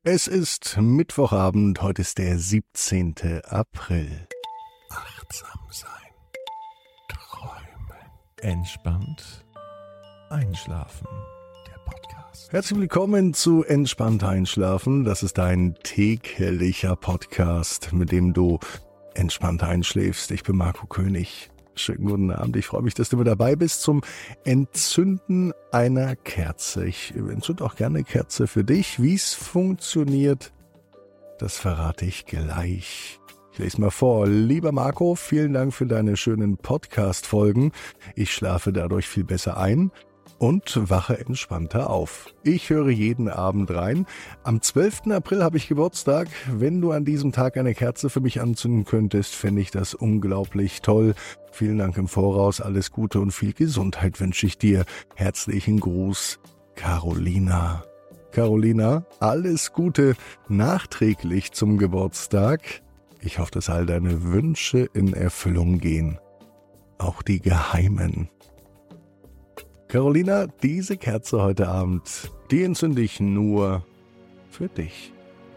Es ist Mittwochabend, heute ist der 17. April. Achtsam sein, träumen, entspannt einschlafen. Der Podcast. Herzlich willkommen zu Entspannt Einschlafen. Das ist ein täglicher Podcast, mit dem du entspannt einschläfst. Ich bin Marco König. Schönen guten Abend. Ich freue mich, dass du mit dabei bist zum Entzünden einer Kerze. Ich entzünde auch gerne eine Kerze für dich. Wie es funktioniert, das verrate ich gleich. Ich lese mal vor. Lieber Marco, vielen Dank für deine schönen Podcast-Folgen. Ich schlafe dadurch viel besser ein und wache entspannter auf. Ich höre jeden Abend rein. Am 12. April habe ich Geburtstag. Wenn du an diesem Tag eine Kerze für mich anzünden könntest, fände ich das unglaublich toll. Vielen Dank im Voraus. Alles Gute und viel Gesundheit wünsche ich dir. Herzlichen Gruß, Carolina. Carolina, alles Gute nachträglich zum Geburtstag. Ich hoffe, dass all deine Wünsche in Erfüllung gehen. Auch die geheimen. Carolina, diese Kerze heute Abend, die entzünde ich nur für dich.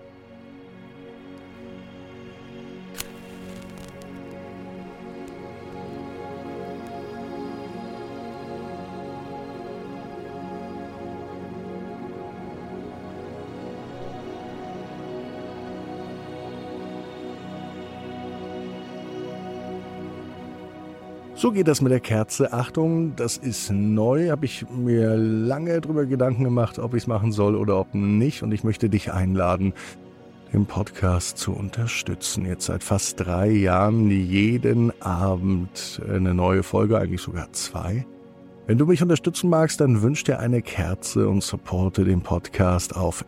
So geht das mit der Kerze. Achtung, das ist neu. Habe ich mir lange drüber Gedanken gemacht, ob ich es machen soll oder ob nicht. Und ich möchte dich einladen, den Podcast zu unterstützen. Jetzt seit fast 3 Jahren jeden Abend eine neue Folge, eigentlich sogar 2. Wenn du mich unterstützen magst, dann wünsch dir eine Kerze und supporte den Podcast auf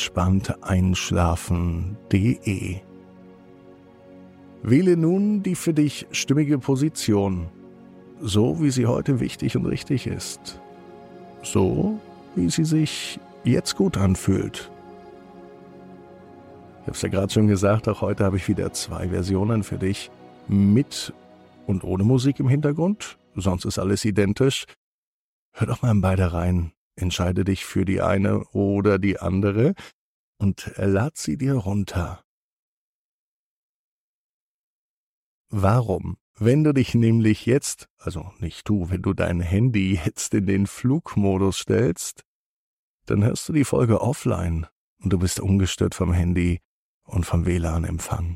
entspannteinschlafen.de. Wähle nun die für dich stimmige Position. So, wie sie heute wichtig und richtig ist. So, wie sie sich jetzt gut anfühlt. Ich habe es ja gerade schon gesagt, auch heute habe ich wieder 2 Versionen für dich. Mit und ohne Musik im Hintergrund. Sonst ist alles identisch. Hör doch mal in beide rein. Entscheide dich für die eine oder die andere und lad sie dir runter. Warum? Wenn du dich nämlich jetzt, also nicht du, wenn du dein Handy jetzt in den Flugmodus stellst, dann hörst du die Folge offline und du bist ungestört vom Handy und vom WLAN-Empfang.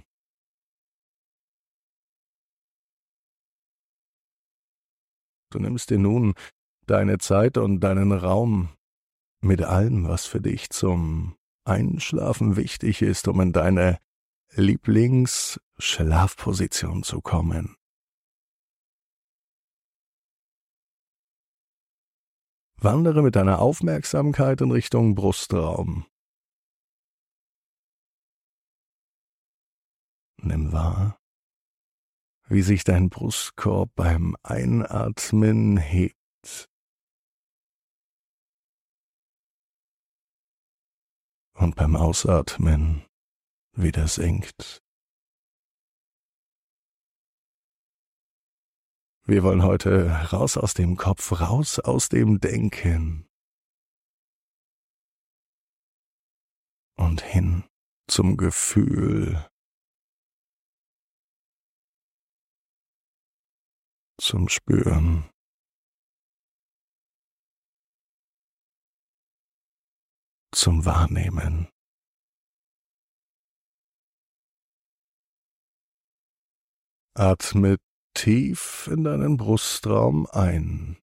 Du nimmst dir nun deine Zeit und deinen Raum mit allem, was für dich zum Einschlafen wichtig ist, um in deine Lieblingsschlafposition zu kommen. Wandere mit deiner Aufmerksamkeit in Richtung Brustraum. Nimm wahr, wie sich dein Brustkorb beim Einatmen hebt und beim Ausatmen wieder sinkt. Wir wollen heute raus aus dem Kopf, raus aus dem Denken und hin zum Gefühl, zum Spüren. Zum Wahrnehmen. Atme tief in deinen Brustraum ein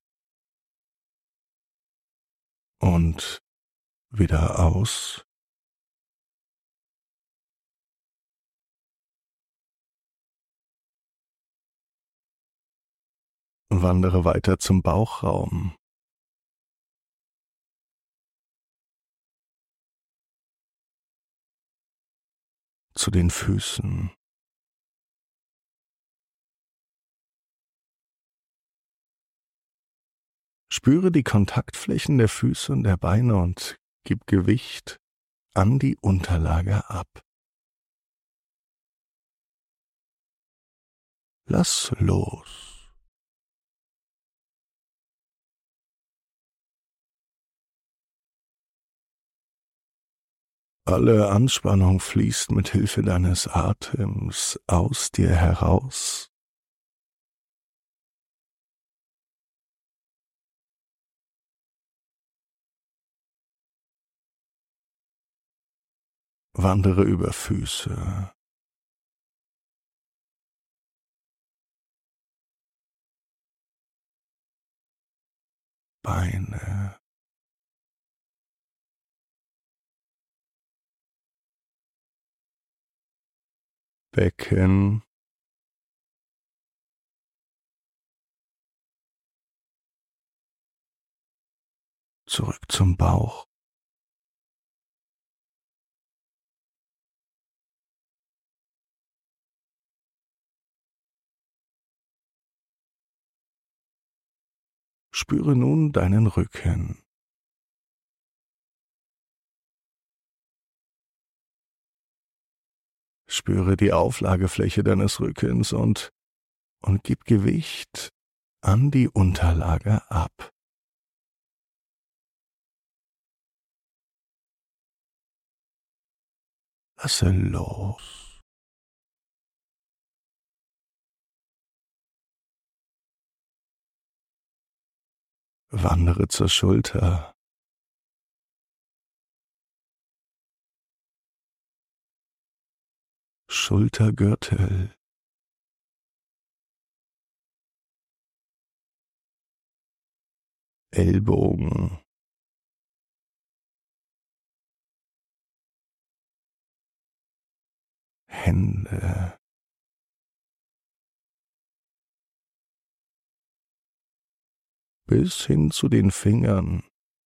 und wieder aus. Wandere weiter zum Bauchraum. Zu den Füßen. Spüre die Kontaktflächen der Füße und der Beine und gib Gewicht an die Unterlage ab. Lass los. Alle Anspannung fließt mit Hilfe deines Atems aus dir heraus. Wandere über Füße, Beine, Becken, zurück zum Bauch. Spüre nun deinen Rücken. Spüre die Auflagefläche deines Rückens und gib Gewicht an die Unterlage ab. Lasse los. Wandere zur Schulter. Schultergürtel. Ellbogen. Hände. Bis hin zu den Fingern.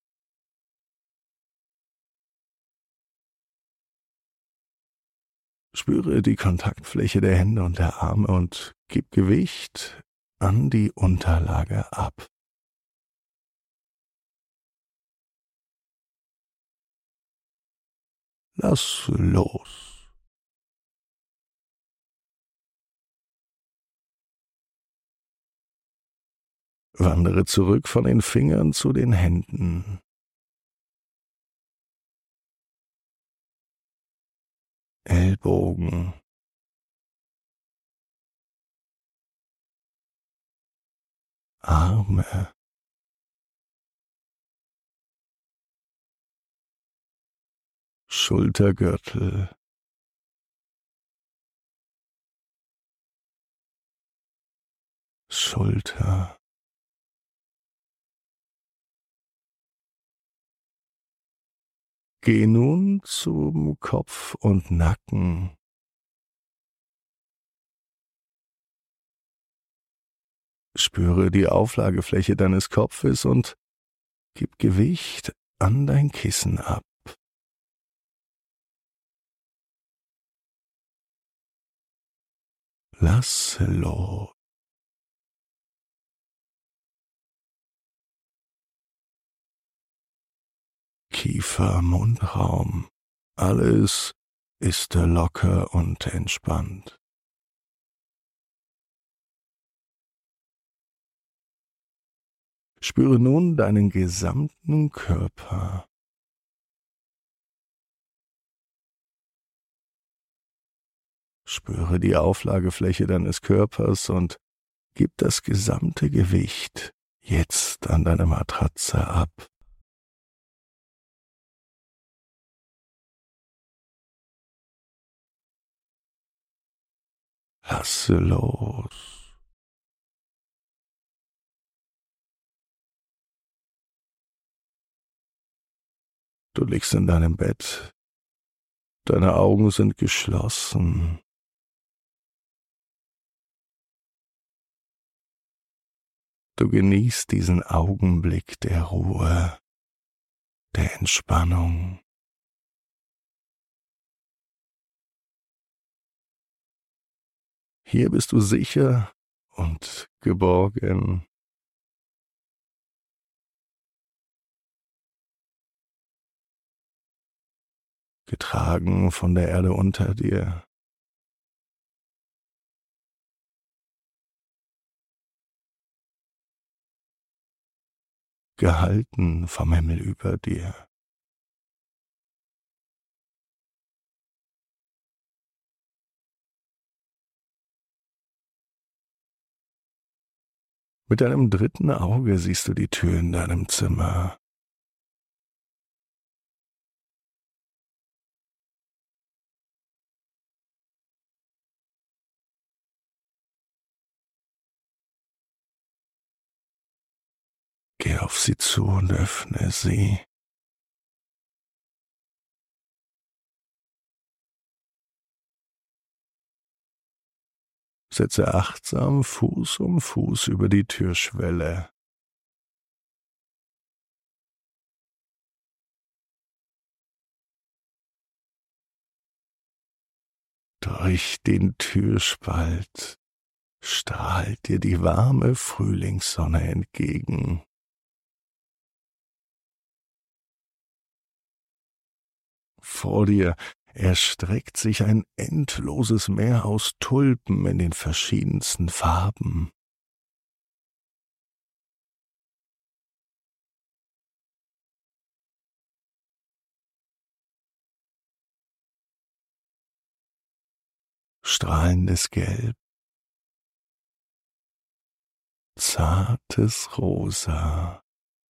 Spüre die Kontaktfläche der Hände und der Arme und gib Gewicht an die Unterlage ab. Lass los. Wandere zurück von den Fingern zu den Händen. Ellbogen. Arme. Schultergürtel. Schulter. Geh nun zum Kopf und Nacken. Spüre die Auflagefläche deines Kopfes und gib Gewicht an dein Kissen ab. Lass los. Kiefer, Mundraum, alles ist locker und entspannt. Spüre nun deinen gesamten Körper. Spüre die Auflagefläche deines Körpers und gib das gesamte Gewicht jetzt an deine Matratze ab. Lasse los. Du liegst in deinem Bett. Deine Augen sind geschlossen. Du genießt diesen Augenblick der Ruhe, der Entspannung. Hier bist du sicher und geborgen. Getragen von der Erde unter dir. Gehalten vom Himmel über dir. Mit deinem dritten Auge siehst du die Tür in deinem Zimmer. Geh auf sie zu und öffne sie. Setze achtsam Fuß um Fuß über die Türschwelle. Durch den Türspalt strahlt dir die warme Frühlingssonne entgegen. Vor dir erstreckt sich ein endloses Meer aus Tulpen in den verschiedensten Farben. Strahlendes Gelb, zartes Rosa,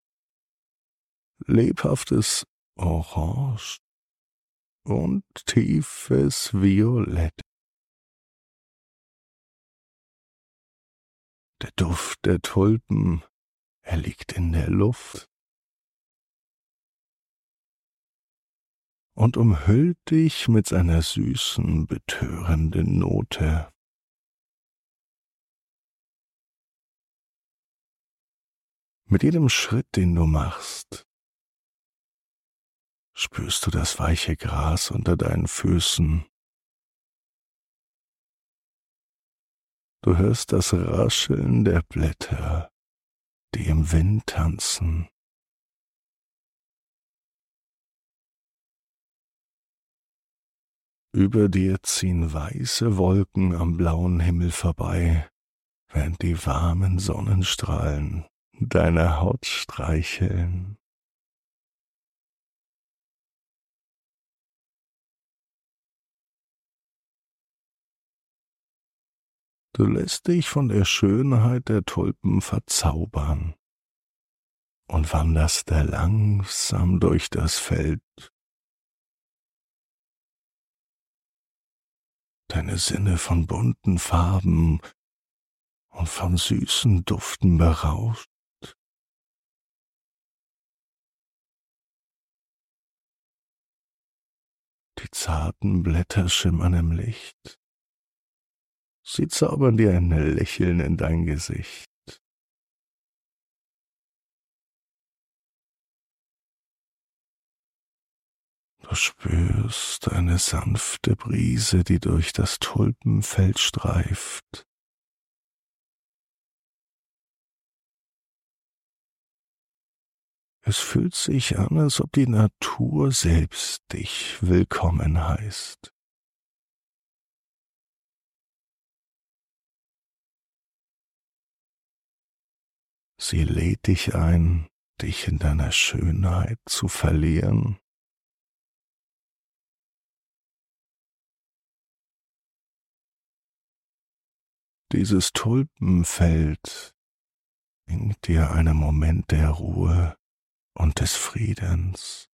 lebhaftes Orange und tiefes Violett. Der Duft der Tulpen, er liegt in der Luft und umhüllt dich mit seiner süßen, betörenden Note. Mit jedem Schritt, den du machst, spürst du das weiche Gras unter deinen Füßen. Du hörst das Rascheln der Blätter, die im Wind tanzen. Über dir ziehen weiße Wolken am blauen Himmel vorbei, während die warmen Sonnenstrahlen deine Haut streicheln. Du lässt dich von der Schönheit der Tulpen verzaubern und wanderst da langsam durch das Feld. Deine Sinne von bunten Farben und von süßen Duften berauscht. Die zarten Blätter schimmern im Licht. Sie zaubern dir ein Lächeln in dein Gesicht. Du spürst eine sanfte Brise, die durch das Tulpenfeld streift. Es fühlt sich an, als ob die Natur selbst dich willkommen heißt. Sie lädt dich ein, dich in deiner Schönheit zu verlieren. Dieses Tulpenfeld bringt dir einen Moment der Ruhe und des Friedens.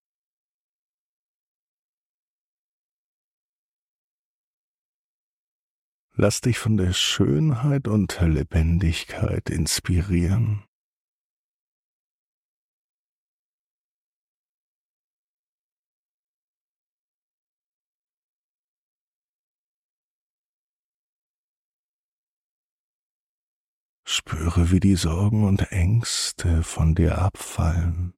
Lass dich von der Schönheit und Lebendigkeit inspirieren. Spüre, wie die Sorgen und Ängste von dir abfallen.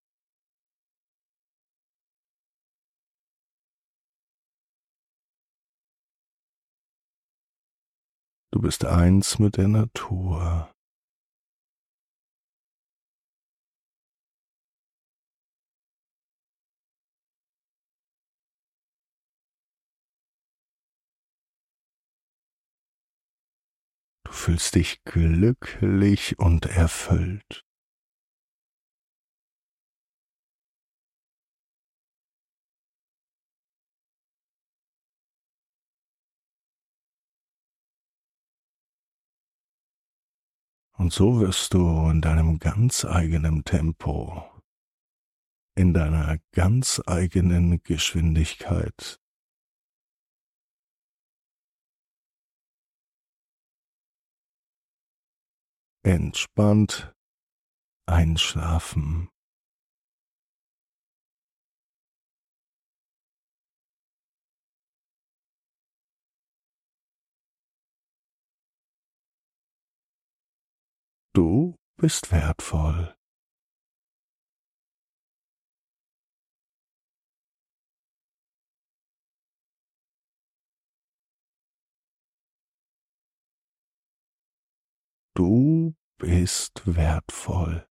Du bist eins mit der Natur. Du fühlst dich glücklich und erfüllt. Und so wirst du in deinem ganz eigenen Tempo, in deiner ganz eigenen Geschwindigkeit entspannt einschlafen. Du bist wertvoll. Du bist wertvoll.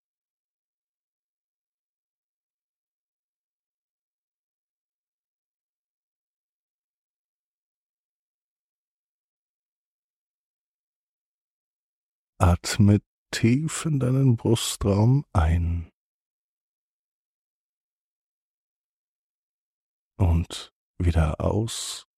Atme tief in deinen Brustraum ein und wieder aus.